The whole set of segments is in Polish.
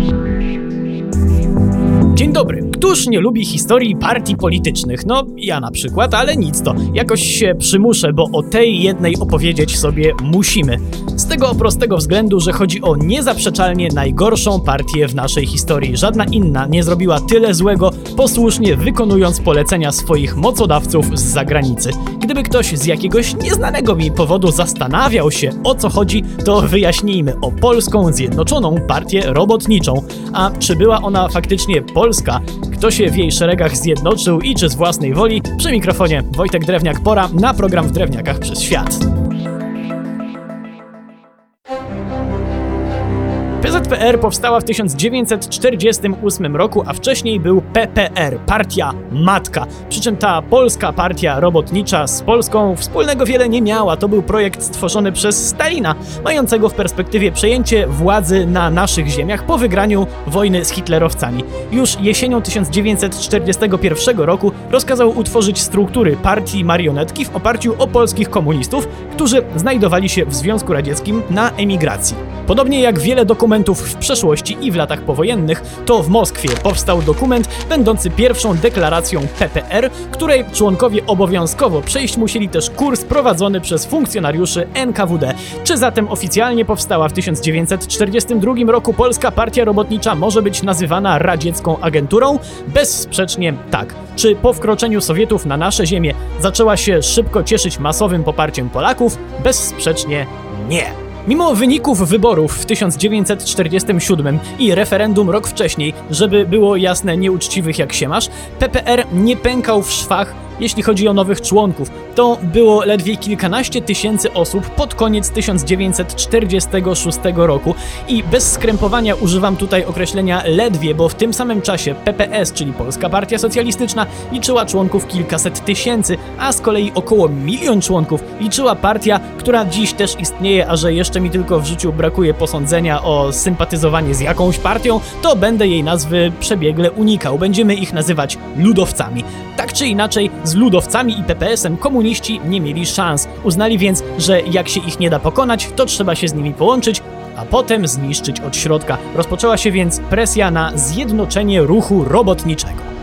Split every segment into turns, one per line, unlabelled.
Dzień dobry. Któż nie lubi historii partii politycznych? No, ja na przykład, ale nic to. Jakoś się przymuszę, bo o tej jednej opowiedzieć sobie musimy. Z tego prostego względu, że chodzi o niezaprzeczalnie najgorszą partię w naszej historii. Żadna inna nie zrobiła tyle złego, posłusznie wykonując polecenia swoich mocodawców z zagranicy. Gdyby ktoś z jakiegoś nieznanego mi powodu zastanawiał się, o co chodzi, to wyjaśnijmy: o Polską Zjednoczoną Partię Robotniczą. A czy była ona faktycznie polska? Kto się w jej szeregach zjednoczył i czy z własnej woli? Przy mikrofonie Wojtek Drewniak. Pora na program W Drewniakach przez świat. PZPR powstała w 1948 roku, a wcześniej był PPR, partia matka. Przy czym ta polska partia robotnicza z Polską wspólnego wiele nie miała. To był projekt stworzony przez Stalina, mającego w perspektywie przejęcie władzy na naszych ziemiach po wygraniu wojny z hitlerowcami. Już jesienią 1941 roku rozkazał utworzyć struktury partii marionetki w oparciu o polskich komunistów, którzy znajdowali się w Związku Radzieckim na emigracji. Podobnie jak wiele dokumentów w przeszłości i w latach powojennych, to w Moskwie powstał dokument będący pierwszą deklaracją PPR, której członkowie obowiązkowo przejść musieli też kurs prowadzony przez funkcjonariuszy NKWD. Czy zatem oficjalnie powstała w 1942 roku Polska Partia Robotnicza może być nazywana radziecką agenturą? Bezsprzecznie tak. Czy po wkroczeniu Sowietów na nasze ziemię zaczęła się szybko cieszyć masowym poparciem Polaków? Bezsprzecznie nie. Mimo wyników wyborów w 1947 i referendum rok wcześniej, żeby było jasne, nieuczciwych jak się masz, PPR nie pękał w szwach, jeśli chodzi o nowych członków. To było ledwie kilkanaście tysięcy osób pod koniec 1946 roku i bez skrępowania używam tutaj określenia ledwie, bo w tym samym czasie PPS, czyli Polska Partia Socjalistyczna, liczyła członków kilkaset tysięcy, a z kolei około 1 milion członków liczyła partia, która dziś też istnieje, a że jeszcze mi tylko w życiu brakuje posądzenia o sympatyzowanie z jakąś partią, to będę jej nazwy przebiegle unikał. Będziemy ich nazywać ludowcami. Tak czy inaczej, z ludowcami i PPS-em komuniści nie mieli szans. Uznali więc, że jak się ich nie da pokonać, to trzeba się z nimi połączyć, a potem zniszczyć od środka. Rozpoczęła się więc presja na zjednoczenie ruchu robotniczego.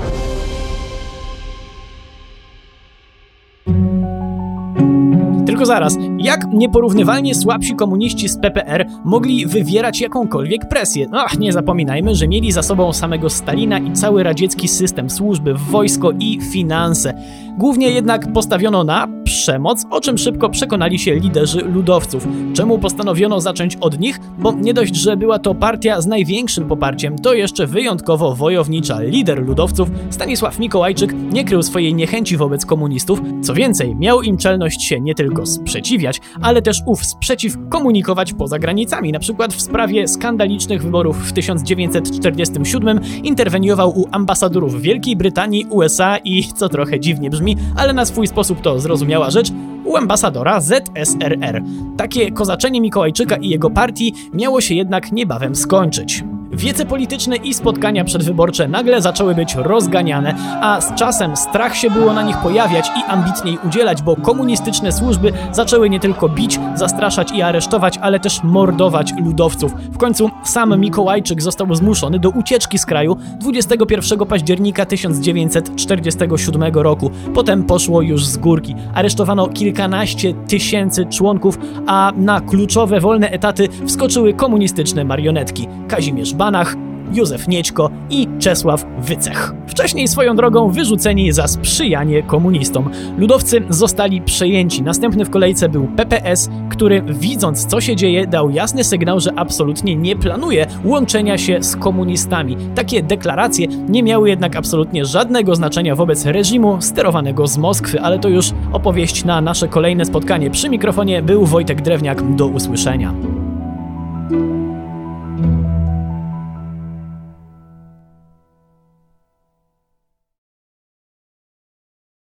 Tylko zaraz, jak nieporównywalnie słabsi komuniści z PPR mogli wywierać jakąkolwiek presję? Nie zapominajmy, że mieli za sobą samego Stalina i cały radziecki system służby, wojsko i finanse. Głównie jednak postawiono na przemoc, o czym szybko przekonali się liderzy ludowców. Czemu postanowiono zacząć od nich? Bo nie dość, że była to partia z największym poparciem, to jeszcze wyjątkowo wojownicza. Lider ludowców, Stanisław Mikołajczyk, nie krył swojej niechęci wobec komunistów. Co więcej, miał im czelność się nie tylko sprzeciwiać, ale też ów sprzeciw komunikować poza granicami. Na przykład w sprawie skandalicznych wyborów w 1947 interweniował u ambasadorów Wielkiej Brytanii, USA i, co trochę dziwnie brzmi, ale na swój sposób to zrozumiała rzecz, u ambasadora ZSRR. Takie kozaczenie Mikołajczyka i jego partii miało się jednak niebawem skończyć. Wiece polityczne i spotkania przedwyborcze nagle zaczęły być rozganiane, a z czasem strach się było na nich pojawiać i ambitniej udzielać, bo komunistyczne służby zaczęły nie tylko bić, zastraszać i aresztować, ale też mordować ludowców. W końcu sam Mikołajczyk został zmuszony do ucieczki z kraju 21 października 1947 roku. Potem poszło już z górki. Aresztowano kilkanaście tysięcy członków, a na kluczowe wolne etaty wskoczyły komunistyczne marionetki. Kazimierz Banach, Józef Niedźko i Czesław Wycech. Wcześniej swoją drogą wyrzuceni za sprzyjanie komunistom. Ludowcy zostali przejęci. Następny w kolejce był PPS, który widząc co się dzieje dał jasny sygnał, że absolutnie nie planuje łączenia się z komunistami. Takie deklaracje nie miały jednak absolutnie żadnego znaczenia wobec reżimu sterowanego z Moskwy, ale to już opowieść na nasze kolejne spotkanie. Przy mikrofonie był Wojtek Drewniak. Do usłyszenia.